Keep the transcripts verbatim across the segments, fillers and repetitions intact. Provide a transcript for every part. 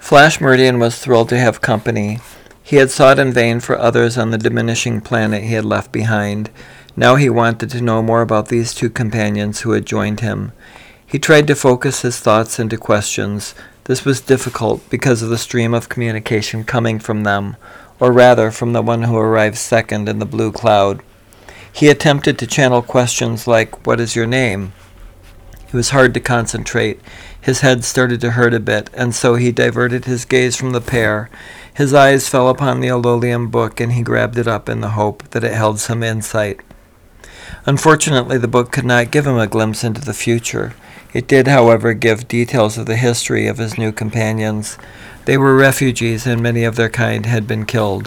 Flash Meridian was thrilled to have company. He had sought in vain for others on the diminishing planet he had left behind. Now he wanted to know more about these two companions who had joined him. He tried to focus his thoughts into questions. This was difficult because of the stream of communication coming from them, or rather from the one who arrived second in the blue cloud. He attempted to channel questions like, "What is your name?" It was hard to concentrate. His head started to hurt a bit, and so he diverted his gaze from the pair. His eyes fell upon the Ololium book, and he grabbed it up in the hope that it held some insight. Unfortunately, the book could not give him a glimpse into the future. It did, however, give details of the history of his new companions. They were refugees, and many of their kind had been killed.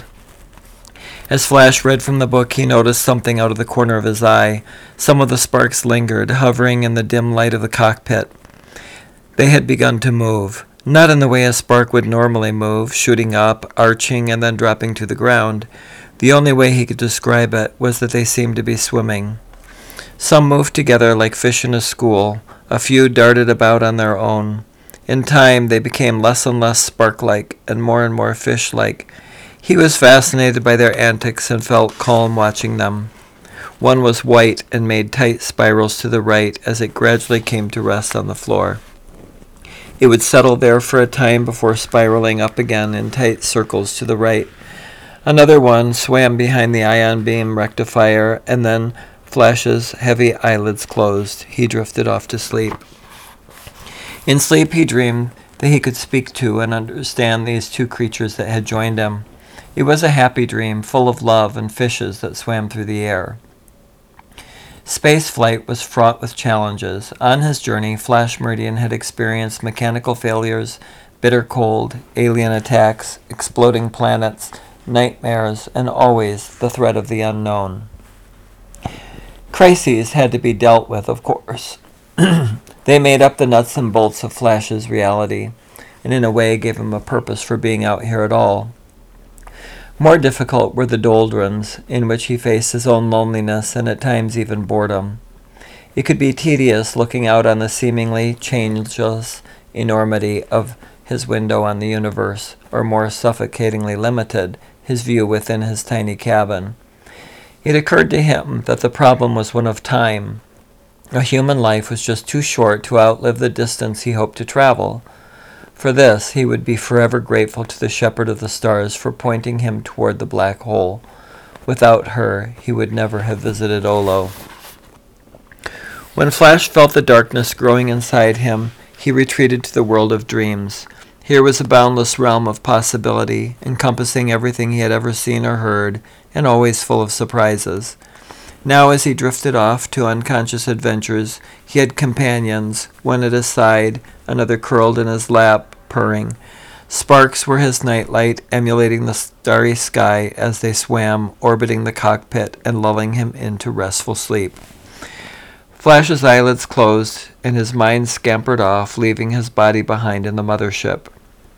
As Flash read from the book, he noticed something out of the corner of his eye. Some of the sparks lingered, hovering in the dim light of the cockpit. They had begun to move, not in the way a spark would normally move, shooting up, arching, and then dropping to the ground. The only way he could describe it was that they seemed to be swimming. Some moved together like fish in a school. A few darted about on their own. In time, they became less and less spark-like and more and more fish-like. He was fascinated by their antics and felt calm watching them. One was white and made tight spirals to the right as it gradually came to rest on the floor. It would settle there for a time before spiraling up again in tight circles to the right. Another one swam behind the ion beam rectifier, and then Flash's heavy eyelids closed. He drifted off to sleep. In sleep, he dreamed that he could speak to and understand these two creatures that had joined him. It was a happy dream, full of love and fishes that swam through the air. Space flight was fraught with challenges. On his journey, Flash Meridian had experienced mechanical failures, bitter cold, alien attacks, exploding planets, nightmares, and always the threat of the unknown. Crises had to be dealt with, of course. They made up the nuts and bolts of Flash's reality, and in a way gave him a purpose for being out here at all. More difficult were the doldrums, in which he faced his own loneliness and at times even boredom. It could be tedious looking out on the seemingly changeless enormity of his window on the universe, or more suffocatingly limited, his view within his tiny cabin. It occurred to him that the problem was one of time. A human life was just too short to outlive the distance he hoped to travel. For this, he would be forever grateful to the Shepherd of the Stars for pointing him toward the black hole. Without her, he would never have visited Olo. When Flash felt the darkness growing inside him, he retreated to the world of dreams. Here was a boundless realm of possibility, encompassing everything he had ever seen or heard, and always full of surprises. Now, as he drifted off to unconscious adventures, he had companions, one at his side, another curled in his lap, purring. Sparks were his nightlight, emulating the starry sky as they swam, orbiting the cockpit and lulling him into restful sleep. Flash's eyelids closed, and his mind scampered off, leaving his body behind in the mothership.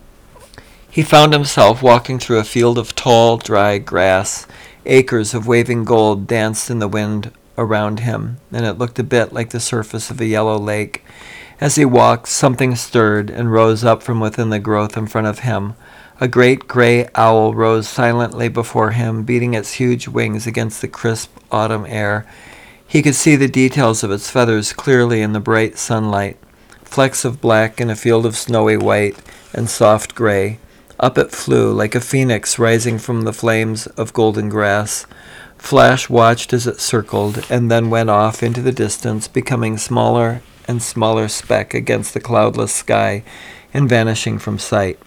He found himself walking through a field of tall, dry grass. Acres of waving gold danced in the wind around him, and it looked a bit like the surface of a yellow lake. As he walked, something stirred and rose up from within the growth in front of him. A great gray owl rose silently before him, beating its huge wings against the crisp autumn air. He could see the details of its feathers clearly in the bright sunlight, flecks of black in a field of snowy white and soft gray. Up it flew, like a phoenix rising from the flames of golden grass. Flash watched as it circled, and then went off into the distance, becoming smaller and smaller speck against the cloudless sky, and vanishing from sight.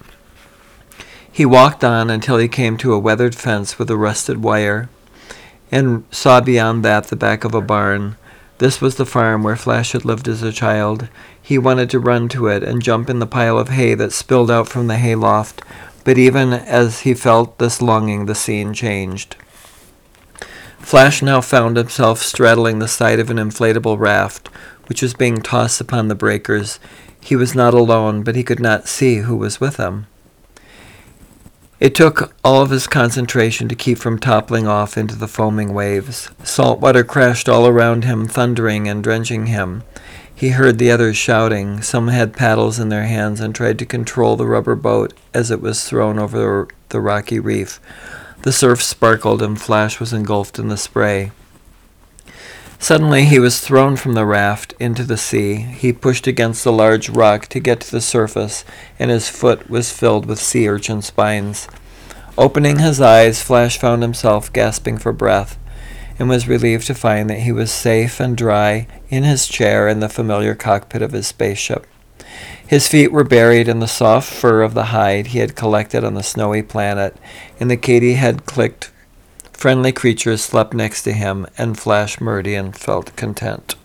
He walked on until he came to a weathered fence with a rusted wire, and saw beyond that the back of a barn. This was the farm where Flash had lived as a child. He wanted to run to it and jump in the pile of hay that spilled out from the hayloft, but even as he felt this longing, the scene changed. Flash now found himself straddling the side of an inflatable raft, which was being tossed upon the breakers. He was not alone, but he could not see who was with him. It took all of his concentration to keep from toppling off into the foaming waves. Salt water crashed all around him, thundering and drenching him. He heard the others shouting. Some had paddles in their hands and tried to control the rubber boat as it was thrown over the rocky reef. The surf sparkled and Flash was engulfed in the spray. Suddenly he was thrown from the raft into the sea. He pushed against a large rock to get to the surface, and his foot was filled with sea urchin spines. Opening his eyes, Flash found himself gasping for breath, and was relieved to find that he was safe and dry in his chair in the familiar cockpit of his spaceship. His feet were buried in the soft fur of the hide he had collected on the snowy planet, and the Katie had clicked friendly creatures slept next to him, and Flash Meridian felt content.